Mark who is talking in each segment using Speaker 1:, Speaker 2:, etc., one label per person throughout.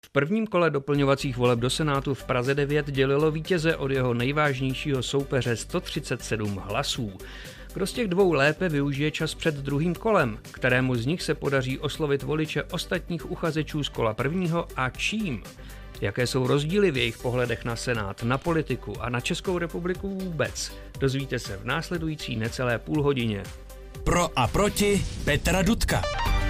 Speaker 1: V prvním kole doplňovacích voleb do Senátu v Praze 9 dělilo vítěze od jeho nejvážnějšího soupeře 137 hlasů. Kdo z těch dvou lépe využije čas před druhým kolem? Kterému z nich se podaří oslovit voliče ostatních uchazečů z kola prvního a čím? Jaké jsou rozdíly v jejich pohledech na Senát, na politiku a na Českou republiku vůbec? Dozvíte se v následující necelé půlhodině.
Speaker 2: Pro a proti Petra Dudka.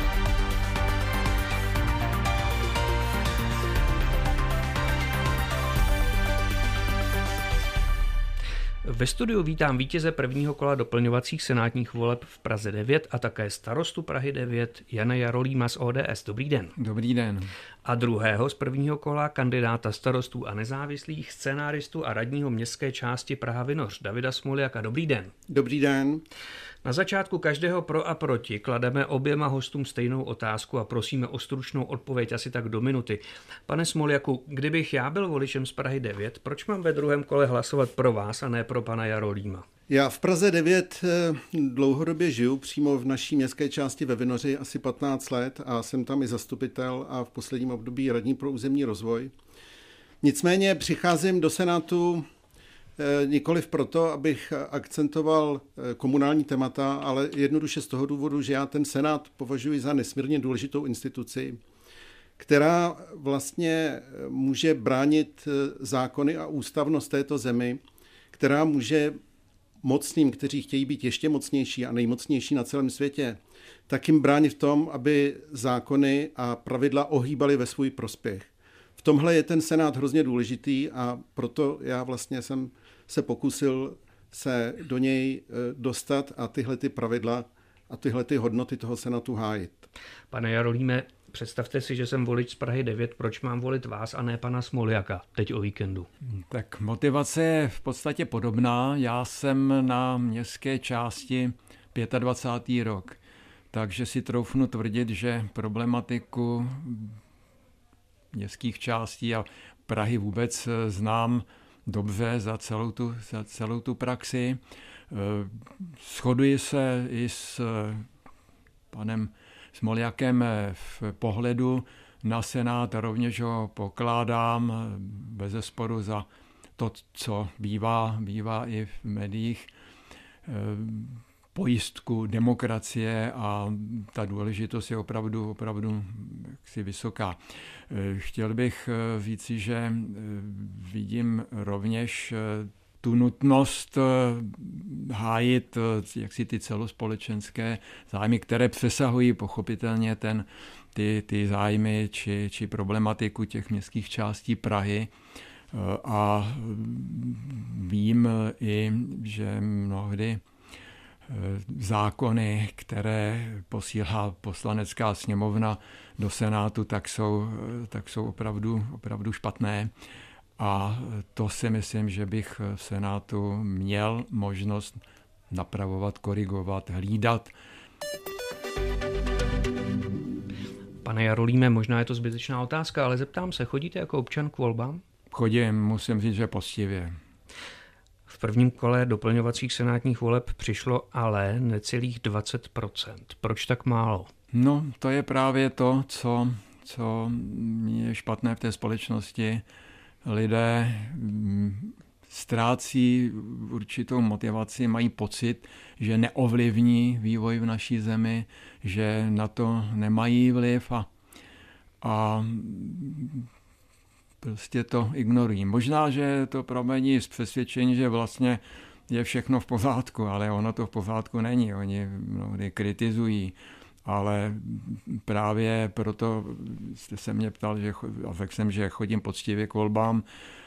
Speaker 1: Ve studiu vítám vítěze prvního kola doplňovacích senátních voleb v Praze 9 a také starostu Prahy 9 Jana Jarolíma z ODS. Dobrý den.
Speaker 3: Dobrý den.
Speaker 1: A druhého z prvního kola kandidáta starostů a nezávislých, scénáristu a radního městské části Praha-Vinoř Davida Smoljaka. Dobrý den.
Speaker 4: Dobrý den.
Speaker 1: Na začátku každého pro a proti klademe oběma hostům stejnou otázku a prosíme o stručnou odpověď asi tak do minuty. Pane Smoljaku, kdybych já byl voličem z Prahy 9, proč mám ve druhém kole hlasovat pro vás a ne pro pana Jarolíma?
Speaker 4: Já v Praze 9 dlouhodobě žiju, přímo v naší městské části ve Vinoři asi 15 let a jsem tam i zastupitel a v posledním období radní pro územní rozvoj. Nicméně přicházím do Senátu nikoliv proto, abych akcentoval komunální témata, ale jednoduše z toho důvodu, že já ten Senát považuji za nesmírně důležitou instituci, která vlastně může bránit zákony a ústavnost této zemi, která může mocným, kteří chtějí být ještě mocnější a nejmocnější na celém světě, tak jim bránit v tom, aby zákony a pravidla ohýbaly ve svůj prospěch. V tomhle je ten Senát hrozně důležitý a proto já vlastně jsem se pokusil se do něj dostat a tyhle ty pravidla a tyhle ty hodnoty toho Senátu hájit.
Speaker 1: Pane Jarolíme, představte si, že jsem volič z Prahy 9, proč mám volit vás a ne pana Smoljaka teď o víkendu?
Speaker 3: Tak motivace je v podstatě podobná. Já jsem na městské části 25. rok, takže si troufnu tvrdit, že problematiku městských částí a Prahy vůbec znám dobře za celou tu praxi. Shoduji se i s panem Smoljakem v pohledu na Senát, rovněž ho pokládám bezesporu za to, co bývá i v médiích, pojistku demokracie a ta důležitost je opravdu jaksi vysoká. Chtěl bych říci, že vidím rovněž tu nutnost hájit jaksi ty celospolečenské zájmy, které přesahují pochopitelně ty zájmy či problematiku těch městských částí Prahy. A vím i, že mnohdy zákony, které posílá Poslanecká sněmovna do Senátu, tak jsou opravdu špatné. A to si myslím, že bych v Senátu měl možnost napravovat, korigovat, hlídat.
Speaker 1: Pane Jarolíme, možná je to zbytečná otázka, ale zeptám se, chodíte jako občan k volbám?
Speaker 3: Chodím, musím říct, že poctivě.
Speaker 1: V prvním kole doplňovacích senátních voleb přišlo ale necelých 20%. Proč tak málo?
Speaker 3: No, to je právě to, co je špatné v té společnosti. Lidé ztrácí určitou motivaci, mají pocit, že neovlivní vývoj v naší zemi, že na to nemají vliv a prostě to ignorují. Možná, že to pramení z přesvědčení, že vlastně je všechno v pořádku, ale ono to v pořádku není. Oni mnohdy kritizují, ale právě proto jste se mě ptal, a řekl jsem, že chodím poctivě k volbám.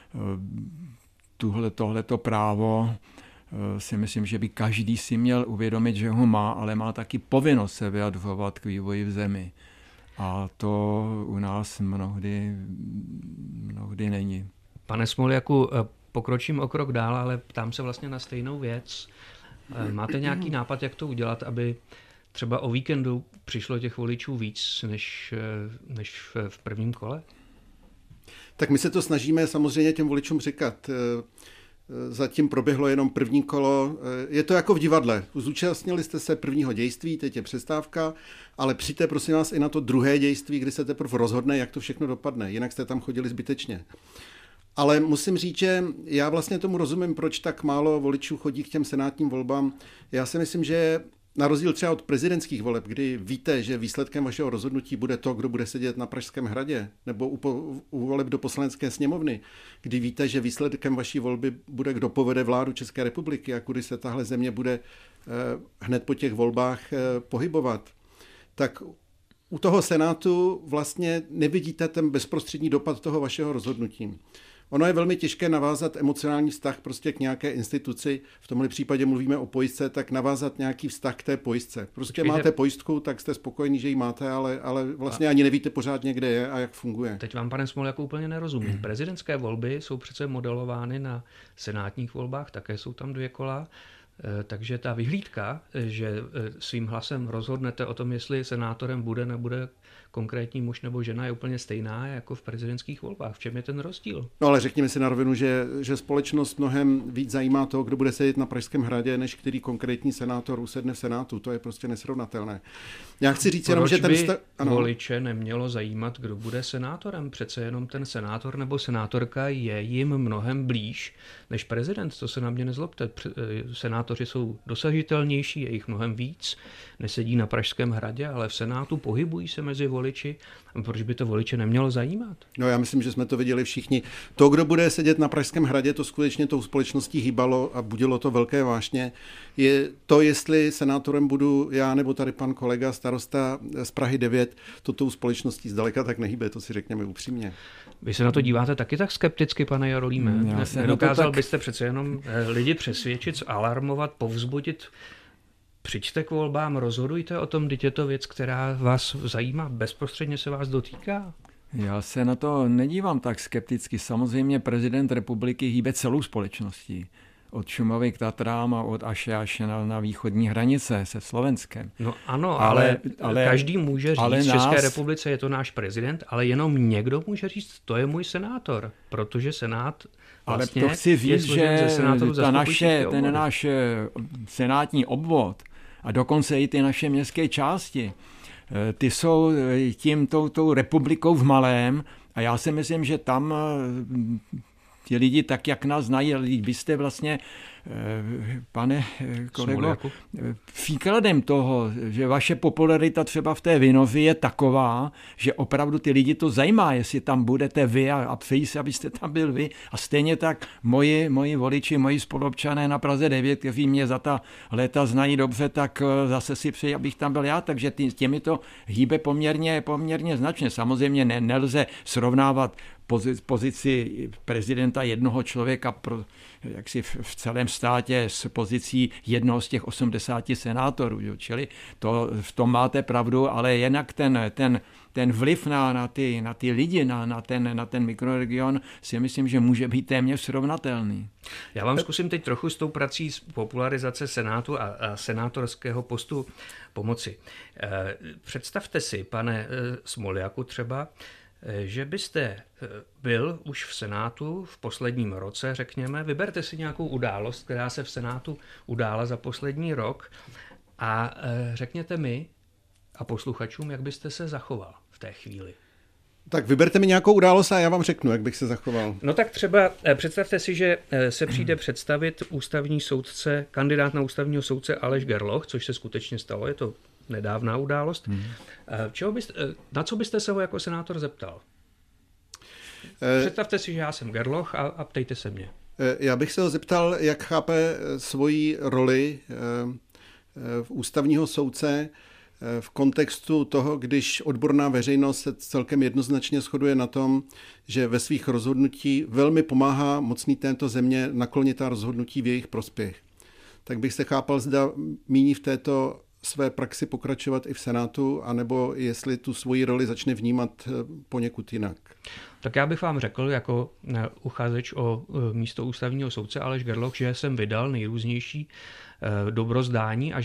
Speaker 3: Tohleto právo si myslím, že by každý si měl uvědomit, že ho má, ale má taky povinnost se vyjadřovat k vývoji v zemi. A to u nás mnohdy není.
Speaker 1: Pane Smoljaku, pokročím o krok dál, ale ptám se vlastně na stejnou věc. Máte nějaký nápad, jak to udělat, aby třeba o víkendu přišlo těch voličů víc než v prvním kole?
Speaker 4: Tak my se to snažíme samozřejmě těm voličům říkat. Zatím proběhlo jenom první kolo. Je to jako v divadle. Zúčastnili jste se prvního dějství, teď je přestávka, ale přijďte prosím vás i na to druhé dějství, kdy se teprve rozhodne, jak to všechno dopadne. Jinak jste tam chodili zbytečně. Ale musím říct, že já vlastně tomu rozumím, proč tak málo voličů chodí k těm senátním volbám. Já si myslím, že na rozdíl třeba od prezidentských voleb, kdy víte, že výsledkem vašeho rozhodnutí bude to, kdo bude sedět na Pražském hradě, nebo u voleb do Poslanecké sněmovny, kdy víte, že výsledkem vaší volby bude, kdo povede vládu České republiky a kudy se tahle země bude hned po těch volbách pohybovat, tak u toho Senátu vlastně nevidíte ten bezprostřední dopad toho vašeho rozhodnutí. Ono je velmi těžké navázat emocionální vztah prostě k nějaké instituci. V tomhle případě mluvíme o pojistce, tak navázat nějaký vztah k té pojistce. Prostě máte pojistku, tak jste spokojení, že ji máte, ale vlastně ani nevíte pořádně, kde je a jak funguje.
Speaker 1: Teď vám, pane Smoljáku, úplně nerozumím. Prezidentské volby jsou přece modelovány na senátních volbách, také jsou tam 2 kola. Takže ta vyhlídka, že svým hlasem rozhodnete o tom, jestli senátorem bude, nebude konkrétní muž nebo žena, je úplně stejná jako v prezidentských volbách. V čem je ten rozdíl?
Speaker 4: No ale řekněme si na rovinu, že společnost mnohem víc zajímá toho, kdo bude sedět na Pražském hradě, než který konkrétní senátor usedne v Senátu. To je prostě nesrovnatelné. Já chci říct jenom, že ten
Speaker 1: voliče nemělo zajímat, kdo bude senátorem. Přece jenom ten senátor nebo senátorka je jim mnohem blíž než prezident. To se na mě nezlobte. Senátoři jsou dosažitelnější, je jich mnohem víc, nesedí na Pražském hradě, ale v Senátu pohybují se mezi voliči. Proč by to voliče nemělo zajímat?
Speaker 4: No já myslím, že jsme to viděli všichni. To, kdo bude sedět na Pražském hradě, to skutečně tou společností hýbalo a budilo to velké vášně. Je to, jestli senátorem budu já nebo tady pan kolega starosta z Prahy 9, to tou společností zdaleka tak nehýbe, to si řekněme upřímně.
Speaker 1: Vy se na to díváte taky tak skepticky, pane Jarolíme? Nedokázal byste přece jenom lidi přesvědčit, alarmovat, povzbudit? Přijďte k volbám, rozhodujte o tom, vždyť je to věc, která vás zajímá, bezprostředně se vás dotýká?
Speaker 3: Já se na to nedívám tak skepticky. Samozřejmě prezident republiky hýbe celou společností. Od Šumavy k Tatrám a až na východní hranice se Slovenskem.
Speaker 1: No ano, ale každý může říct, v České republice je to náš prezident, ale jenom někdo může říct, to je můj senátor, protože Senát vlastně
Speaker 3: ale to chci říct, že ten náš senátní obvod a dokonce i ty naše městské části, ty jsou tou republikou v malém a já si myslím, že tam ti lidi tak, jak nás znají, vy jste vlastně, pane kolego, příkladem toho, že vaše popularita třeba v té Vinovi je taková, že opravdu ty lidi to zajímá, jestli tam budete vy a přejí se, abyste tam byl vy. A stejně tak moji voliči, moji spoluobčané na Praze 9, kteří mě za ta léta znají dobře, tak zase si přeji, abych tam byl já. Takže těmi to hýbe poměrně značně. Samozřejmě nelze srovnávat pozici prezidenta jednoho člověka jaksi v celém státě s pozicí jednoho z těch 80 senátorů. Jo. Čili v tom máte pravdu, ale jinak ten vliv na ty lidi, na ten mikroregion si myslím, že může být téměř srovnatelný.
Speaker 1: Já vám zkusím teď trochu s tou prací popularizace Senátu a senátorského postu pomoci. Představte si, pane Smoljáku třeba, že byste byl už v Senátu v posledním roce, řekněme, vyberte si nějakou událost, která se v Senátu udála za poslední rok a řekněte mi a posluchačům, jak byste se zachoval v té chvíli.
Speaker 4: Tak vyberte mi nějakou událost a já vám řeknu, jak bych se zachoval.
Speaker 1: No tak třeba představte si, že se přijde představit ústavní soudce, kandidát na ústavního soudce Aleš Gerloch, což se skutečně stalo, je to nedávná událost. Na co byste se ho jako senátor zeptal? Představte si, že já jsem Gerloch a ptejte se mě.
Speaker 4: Já bych se ho zeptal, jak chápe svoji roli v ústavního soudce v kontextu toho, když odborná veřejnost se celkem jednoznačně shoduje na tom, že ve svých rozhodnutí velmi pomáhá mocný této země naklonit ta rozhodnutí v jejich prospěch. Tak bych se chápal, zda míní v této své praxi pokračovat i v Senátu, anebo jestli tu svoji roli začne vnímat poněkud jinak.
Speaker 1: Tak já bych vám řekl jako uchazeč o místo ústavního soudce Aleš Gerloch, že jsem vydal nejrůznější dobrozdání a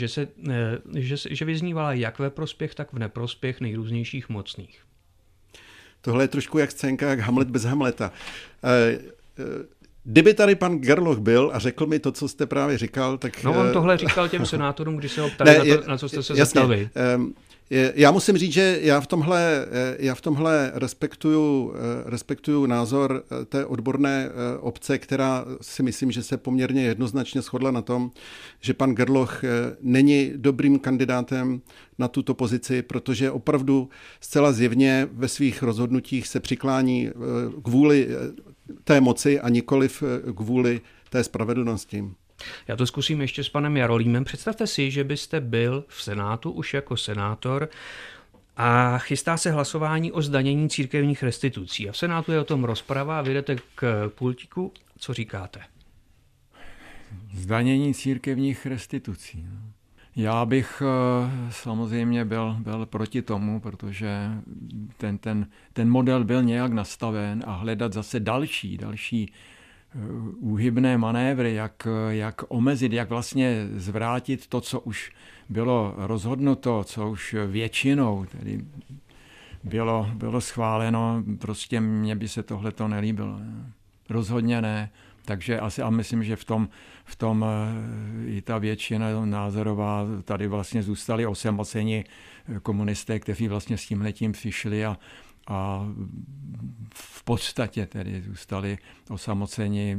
Speaker 1: že vyznívala jak ve prospěch, tak v neprospěch nejrůznějších mocných.
Speaker 4: Tohle je trošku jak scénka, jak Hamlet bez Hamleta. Kdyby tady pan Gerloch byl a řekl mi to, co jste právě říkal, tak...
Speaker 1: No on tohle říkal těm senátorům, když se ho ptali na co jste se zeptal vy.
Speaker 4: Já musím říct, že já v tomhle respektuju názor té odborné obce, která si myslím, že se poměrně jednoznačně shodla na tom, že pan Gerloch není dobrým kandidátem na tuto pozici, protože opravdu zcela zjevně ve svých rozhodnutích se přiklání kvůli té moci a nikoliv kvůli té spravedlnosti.
Speaker 1: Já to zkusím ještě s panem Jarolímem. Představte si, že byste byl v Senátu už jako senátor a chystá se hlasování o zdanění církevních restitucí. A v Senátu je o tom rozprava a vy jdete k pultíku. Co říkáte?
Speaker 3: Zdanění církevních restitucí. Já bych samozřejmě byl proti tomu, protože ten model byl nějak nastaven a hledat zase další úhybné manévry, jak omezit, jak vlastně zvrátit to, co už bylo rozhodnuto, co už většinou tedy bylo schváleno. Prostě mně by se tohleto nelíbilo. Ne? Rozhodně ne. Takže asi a myslím, že v tom i ta většina názorová tady vlastně zůstali osamoceni komunisté, kteří vlastně s tímhletím přišli a v podstatě tedy zůstali osamoceni.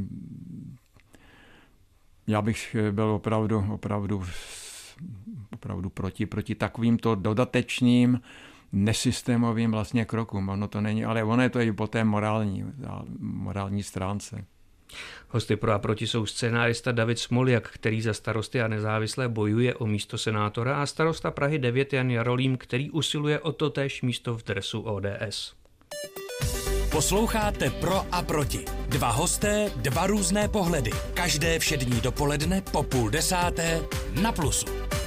Speaker 3: Já bych byl opravdu proti takovýmto dodatečným nesystémovým vlastně krokům. Ono to není, ale ono je to i po té morální stránce.
Speaker 1: Hosty pro a proti jsou scénárista David Smoljak, který za Starosty a nezávislé bojuje o místo senátora, a starosta Prahy 9 Jan Jarolím, který usiluje o totéž místo v dresu ODS.
Speaker 2: Posloucháte Pro a proti. Dva hosté, dva různé pohledy. Každé všední dopoledne po 9:30 na Plusu.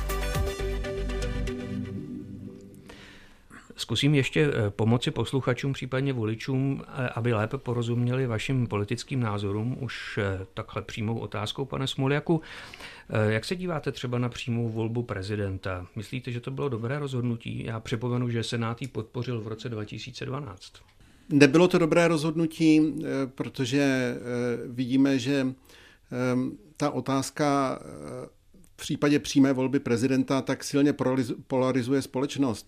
Speaker 1: Zkusím ještě pomoci posluchačům, případně voličům, aby lépe porozuměli vašim politickým názorům už takhle přímou otázkou, pane Smoljaku. Jak se díváte třeba na přímou volbu prezidenta? Myslíte, že to bylo dobré rozhodnutí? Já připomenu, že Senát ji podpořil v roce 2012.
Speaker 4: Nebylo to dobré rozhodnutí, protože vidíme, že ta otázka v případě přímé volby prezidenta tak silně polarizuje společnost,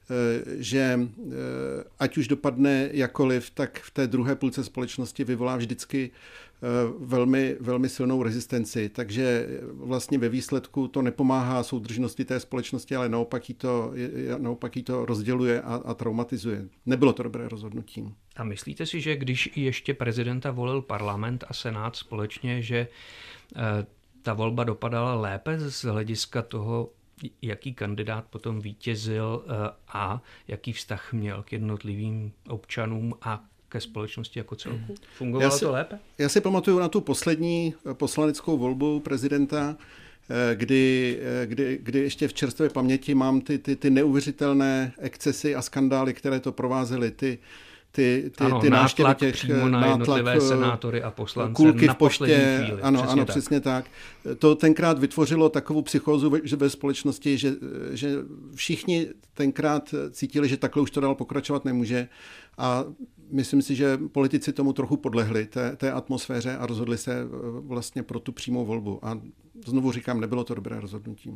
Speaker 4: že ať už dopadne jakoliv, tak v té druhé půlce společnosti vyvolá vždycky velmi, velmi silnou rezistenci. Takže vlastně ve výsledku to nepomáhá soudržnosti té společnosti, ale naopak jí to rozděluje a traumatizuje. Nebylo to dobré rozhodnutí.
Speaker 1: A myslíte si, že když ještě prezidenta volil parlament a senát společně, že ta volba dopadala lépe z hlediska toho, jaký kandidát potom vítězil a jaký vztah měl k jednotlivým občanům a ke společnosti jako celku? Fungovalo to lépe?
Speaker 4: Já si pamatuju na tu poslední poslaneckou volbu prezidenta, kdy ještě v čerstvé paměti mám ty neuvěřitelné excesy a skandály, které to provázely, ty návštěvy těch
Speaker 1: přímo na jednotlivé senátory a poslance,
Speaker 4: kulky
Speaker 1: na
Speaker 4: v poště,
Speaker 1: chvíli.
Speaker 4: Ano, přesně tak. To tenkrát vytvořilo takovou psychózu ve společnosti, že všichni tenkrát cítili, že takhle už to dál pokračovat nemůže, a myslím si, že politici tomu trochu podlehli, té atmosféře, a rozhodli se vlastně pro tu přímou volbu. A znovu říkám, nebylo to dobré rozhodnutí.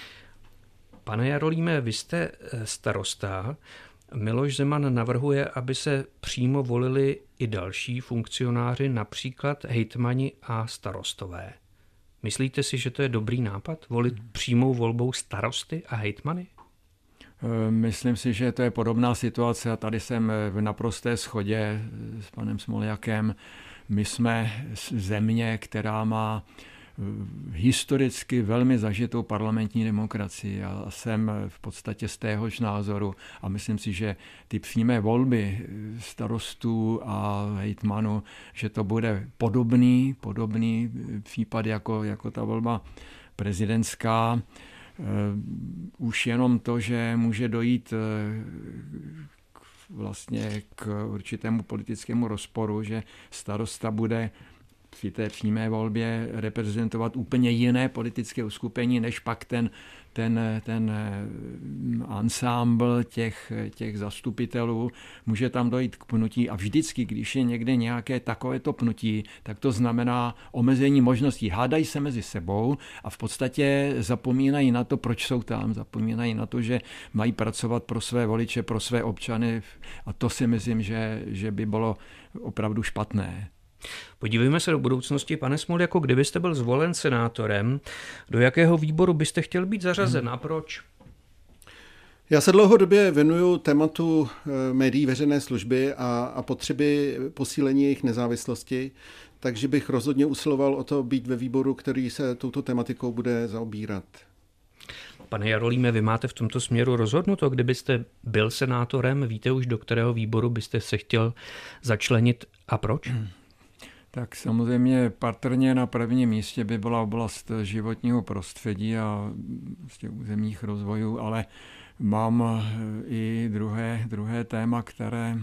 Speaker 1: Pane Jarolíme, vy jste starosta. Miloš Zeman navrhuje, aby se přímo volili i další funkcionáři, například hejtmani a starostové. Myslíte si, že to je dobrý nápad, volit přímou volbou starosty a hejtmany?
Speaker 3: Myslím si, že to je podobná situace a tady jsem v naprosté shodě s panem Smoljakem. My jsme země, která má historicky velmi zažitou parlamentní demokracii. Já jsem v podstatě z téhož názoru a myslím si, že ty přímé volby starostů a hejtmanů, že to bude podobný případ jako ta volba prezidentská. Už jenom to, že může dojít vlastně k určitému politickému rozporu, že starosta bude při té přímé volbě reprezentovat úplně jiné politické uskupení, než pak ten ansámbl těch zastupitelů. Může tam dojít k pnutí a vždycky, když je někde nějaké takovéto pnutí, tak to znamená omezení možností. Hádají se mezi sebou a v podstatě zapomínají na to, proč jsou tam. Zapomínají na to, že mají pracovat pro své voliče, pro své občany a to si myslím, že by bylo opravdu špatné.
Speaker 1: Podívejme se do budoucnosti. Pane Smol, jako kdybyste byl zvolen senátorem, do jakého výboru byste chtěl být zařazen a proč?
Speaker 4: Já se dlouhodobě věnuju tématu médií veřejné služby a potřeby posílení jejich nezávislosti, takže bych rozhodně usiloval o to být ve výboru, který se touto tematikou bude zaobírat.
Speaker 1: Pane Jarolíme, vy máte v tomto směru rozhodnuto, kdybyste byl senátorem, víte už, do kterého výboru byste se chtěl začlenit a proč?
Speaker 3: Tak samozřejmě patrně na prvním místě by byla oblast životního prostředí a územních rozvojů, ale mám i druhé téma, které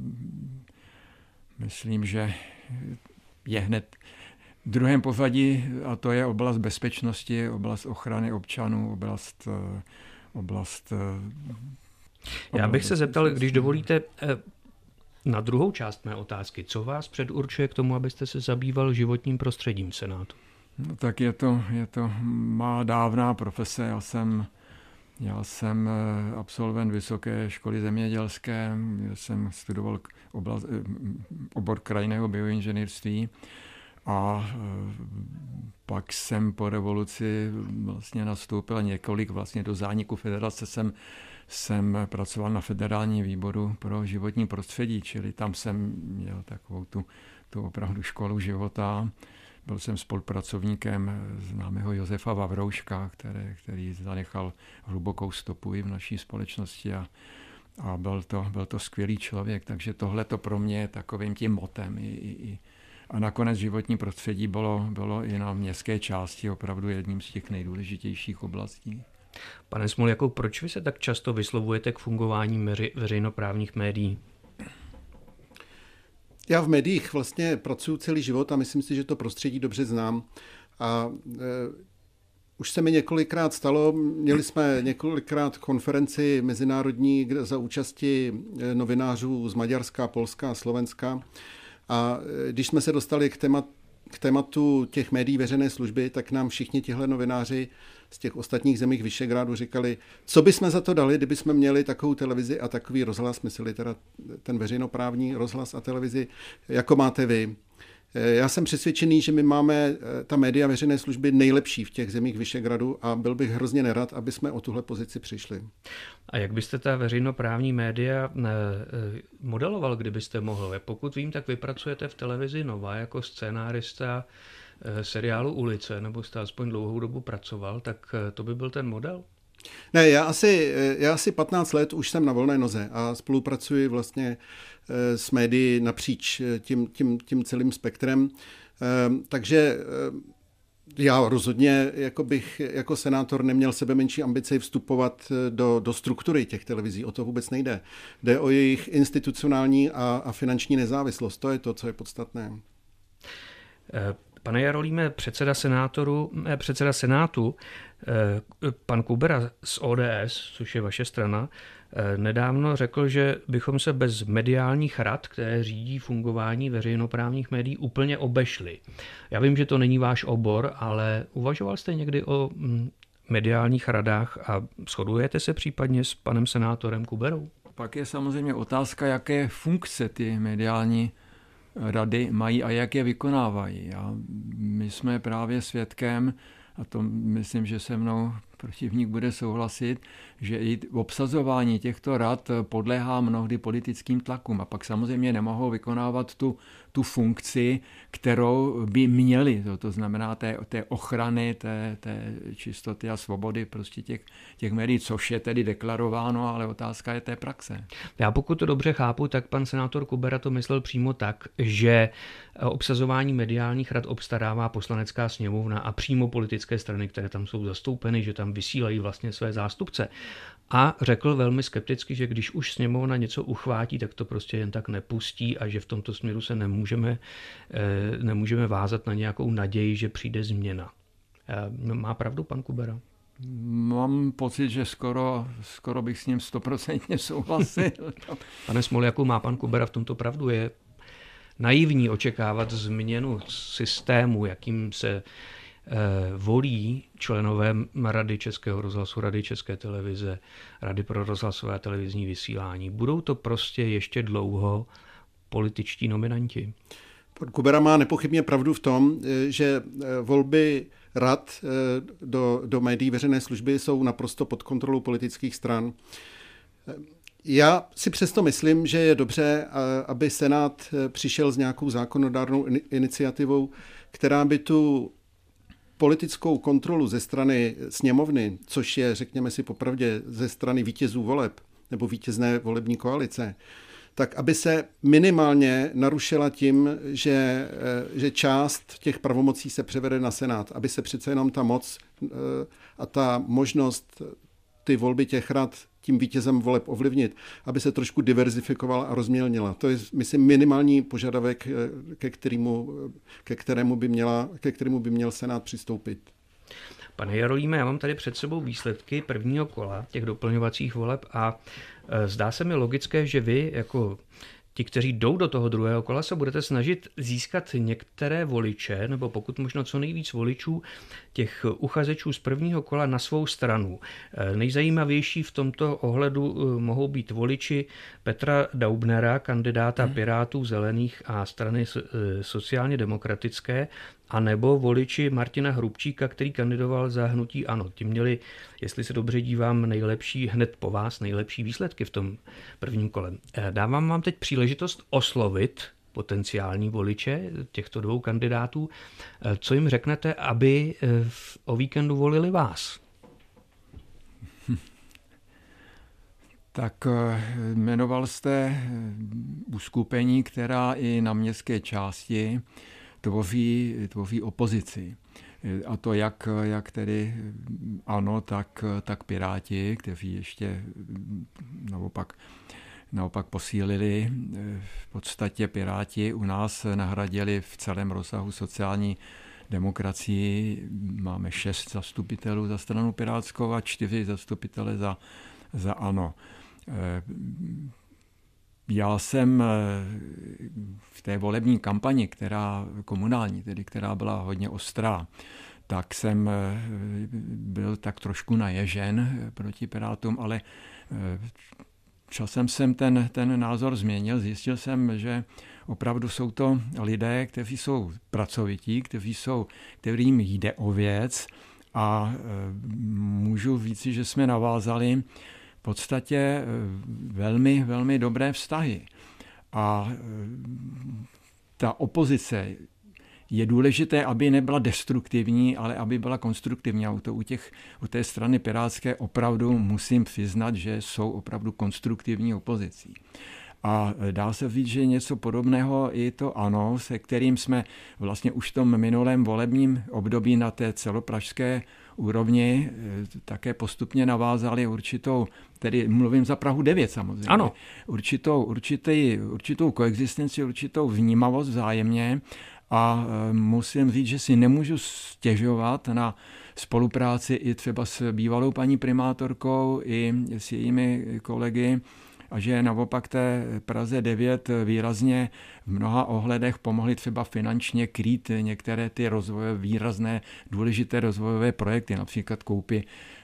Speaker 3: myslím, že je hned v druhém pořadí, a to je oblast bezpečnosti, oblast ochrany občanů, oblast
Speaker 1: Já bych se zeptal, když dovolíte, na druhou část mé otázky. Co vás předurčuje k tomu, abyste se zabýval životním prostředím v Senátu?
Speaker 3: No, tak je to má dávná profese. Já jsem absolvent Vysoké školy zemědělské, jsem studoval obor krajinného bioinženýrství a pak jsem po revoluci vlastně nastoupil několik, vlastně do zániku federace jsem pracoval na federálním výboru pro životní prostředí, čili tam jsem měl takovou tu opravdu školu života. Byl jsem spolupracovníkem známého Josefa Vavrouška, který zanechal hlubokou stopu i v naší společnosti a byl to skvělý člověk, takže tohle to pro mě je takovým tím motem. A nakonec životní prostředí bylo i na městské části opravdu jedním z těch nejdůležitějších oblastí.
Speaker 1: Pane Smol, proč vy se tak často vyslovujete k fungování veřejnoprávních médií?
Speaker 4: Já v médiích vlastně pracuji celý život a myslím si, že to prostředí dobře znám. A už se mi několikrát stalo, měli jsme několikrát konferenci mezinárodní za účasti novinářů z Maďarska, Polska a Slovenska. A když jsme se dostali k tématu těch médií veřejné služby, tak nám všichni tihle novináři z těch ostatních zemích Visegrádu říkali, co bychom za to dali, kdyby jsme měli takovou televizi a takový rozhlas, mysleli teda ten veřejnoprávní rozhlas a televizi, jako máte vy. Já jsem přesvědčený, že my máme ta média veřejné služby nejlepší v těch zemích Visegrádu a byl bych hrozně nerad, aby jsme o tuhle pozici přišli.
Speaker 1: A jak byste ta veřejnoprávní média modeloval, kdybyste mohl? Pokud vím, tak vy pracujete v televizi Nova jako scénárista seriálu Ulice, nebo jste aspoň dlouhou dobu pracoval, tak to by byl ten model?
Speaker 4: Ne, já asi 15 let už jsem na volné noze a spolupracuji vlastně s médií napříč tím celým spektrem. Takže já rozhodně bych jako senátor neměl sebemenší ambici vstupovat do struktury těch televizí. O to vůbec nejde. Jde o jejich institucionální a finanční nezávislost. To je to, co je podstatné.
Speaker 1: Pane Jarolíme, předseda Senátu, pan Kubera z ODS, což je vaše strana, nedávno řekl, že bychom se bez mediálních rad, které řídí fungování veřejnoprávních médií, úplně obešli. Já vím, že to není váš obor, ale uvažoval jste někdy o mediálních radách a shodujete se případně s panem senátorem Kuberou?
Speaker 3: Pak je samozřejmě otázka, jaké funkce ty mediální rady mají a jak je vykonávají. My jsme právě svědkem, a to myslím, že se mnou protivník bude souhlasit, že i obsazování těchto rad podléhá mnohdy politickým tlakům a pak samozřejmě nemohou vykonávat tu funkci, kterou by měli. To znamená té ochrany, té čistoty a svobody prostě těch médií, což je tedy deklarováno, ale otázka je té praxe.
Speaker 1: Já pokud to dobře chápu, tak pan senátor Kubera to myslel přímo tak, že obsazování mediálních rad obstarává Poslanecká sněmovna a přímo politické strany, které tam jsou zastoupeny, že tam vysílají vlastně své zástupce. a řekl velmi skepticky, že když už sněmovna něco uchvátí, tak to prostě jen tak nepustí a že v tomto směru se nemůžeme vázat na nějakou naději, že přijde změna. Má pravdu pan Kubera?
Speaker 3: Mám pocit, že skoro bych s ním 100% souhlasil.
Speaker 1: Pane Smoljaku, má pan Kubera v tomto pravdu? Je naivní očekávat změnu systému, jakým se volí členové Rady Českého rozhlasu, Rady České televize, Rady pro rozhlasové a televizní vysílání. Budou to prostě ještě dlouho političtí nominanti?
Speaker 4: Pan Kubera má nepochybně pravdu v tom, že volby rad do médií veřejné služby jsou naprosto pod kontrolou politických stran. Já si přesto myslím, že je dobře, aby Senát přišel s nějakou zákonodárnou iniciativou, která by tu politickou kontrolu ze strany sněmovny, což je, řekněme si popravdě, ze strany vítězů voleb nebo vítězné volební koalice, tak aby se minimálně narušila tím, že část těch pravomocí se převede na Senát, aby se přece jenom ta moc a ta možnost ty volby těch rad tím vítězem voleb ovlivnit, aby se trošku diverzifikovala a rozmělnila. To je, myslím, minimální požadavek, ke kterému by měl Senát přistoupit.
Speaker 1: Pane Jarolíme, já mám tady před sebou výsledky prvního kola těch doplňovacích voleb a zdá se mi logické, že vy jako ti, kteří jdou do toho druhého kola, se budete snažit získat některé voliče, nebo pokud možno co nejvíc voličů těch uchazečů z prvního kola na svou stranu. Nejzajímavější v tomto ohledu mohou být voliči Petra Daubnera, kandidáta Pirátů, Zelených a strany sociálně demokratické, a nebo voliči Martina Hrubčíka, který kandidoval za hnutí ANO. Ti měli, jestli se dobře dívám, hned po vás nejlepší výsledky v tom prvním kole. Dávám vám teď příležitost oslovit potenciální voliče těchto dvou kandidátů. Co jim řeknete, aby o víkendu volili vás?
Speaker 3: Tak jmenoval jste uskupení, která i na městské části tvoří opozici. A to jak tedy ANO, tak Piráti, kteří ještě naopak posílili. V podstatě Piráti u nás nahradili v celém rozsahu sociální demokracii. Máme 6 zastupitelů za stranu pirátskou a 4 zastupitele za ANO. Já jsem v té volební kampani, komunální, která byla hodně ostrá, tak jsem byl tak trošku naježen proti Pirátům, ale časem jsem ten názor změnil. Zjistil jsem, že opravdu jsou to lidé, kteří jsou pracovití, kterým jde o věc a můžu říci, že jsme navázali v podstatě velmi, velmi dobré vztahy. A ta opozice je důležité, aby nebyla destruktivní, ale aby byla konstruktivní. A to u té strany pirátské opravdu musím přiznat, že jsou opravdu konstruktivní opozicí. A dá se říct, že něco podobného i to ANO, se kterým jsme vlastně už v tom minulém volebním období na té celopražské úrovni také postupně navázali určitou, tedy mluvím za Prahu 9 samozřejmě,
Speaker 1: ano.
Speaker 3: určitou koexistenci, určitou vnímavost vzájemně. A musím říct, že si nemůžu stěžovat na spolupráci i třeba s bývalou paní primátorkou i s jejími kolegy a že naopak té Praze 9 výrazně v mnoha ohledech pomohly třeba finančně krýt některé ty výrazné důležité rozvojové projekty, například koupy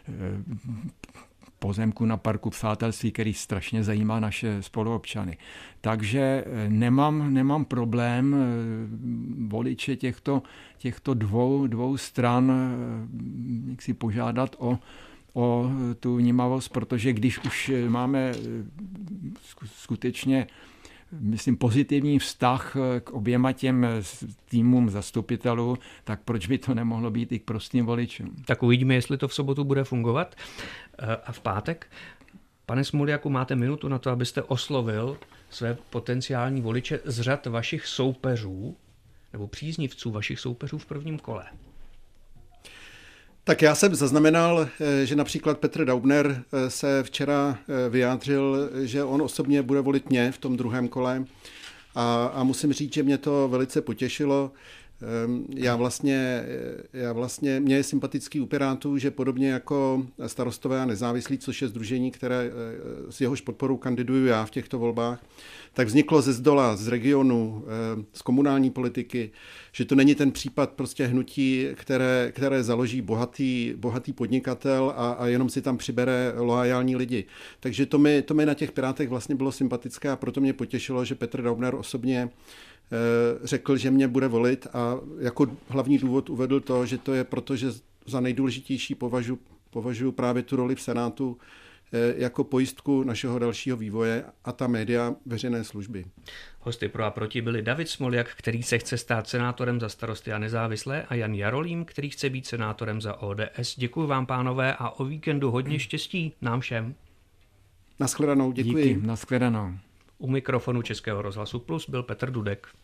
Speaker 3: pozemku na parku Přátelství, který strašně zajímá naše spoluobčany. Takže nemám problém voliče těchto dvou stran jak si požádat o tu vnímavost, protože když už máme skutečně myslím pozitivní vztah k oběma těm týmům zastupitelů, tak proč by to nemohlo být i k prostým voličům?
Speaker 1: Tak uvidíme, jestli to v sobotu bude fungovat. A v pátek, pane Smoljaku, máte minutu na to, abyste oslovil své potenciální voliče z řad vašich soupeřů nebo příznivců vašich soupeřů v prvním kole.
Speaker 4: Tak já jsem zaznamenal, že například Petr Daubner se včera vyjádřil, že on osobně bude volit mě v tom druhém kole a musím říct, že mě to velice potěšilo. Mně je sympatický u Pirátů, že podobně jako Starostové a nezávislí, což je sdružení, které s jehož podporou kandiduju já v těchto volbách, tak vzniklo ze zdola, z regionu, z komunální politiky, že to není ten případ prostě hnutí, které založí bohatý podnikatel a jenom si tam přibere loajální lidi. Takže to mi na těch Pirátech vlastně bylo sympatické a proto mě potěšilo, že Petr Daubner osobně řekl, že mě bude volit a jako hlavní důvod uvedl to, že to je proto, že za nejdůležitější považuji právě tu roli v Senátu jako pojistku našeho dalšího vývoje a ta média veřejné služby.
Speaker 1: Hosty pro a proti byli David Smoljak, který se chce stát senátorem za Starosty a nezávislé, a Jan Jarolím, který chce být senátorem za ODS. Děkuji vám, pánové, a o víkendu hodně štěstí nám všem.
Speaker 4: Naschledanou, děkuji.
Speaker 3: Díky, naschledanou.
Speaker 1: U mikrofonu Českého rozhlasu Plus byl Petr Dudek.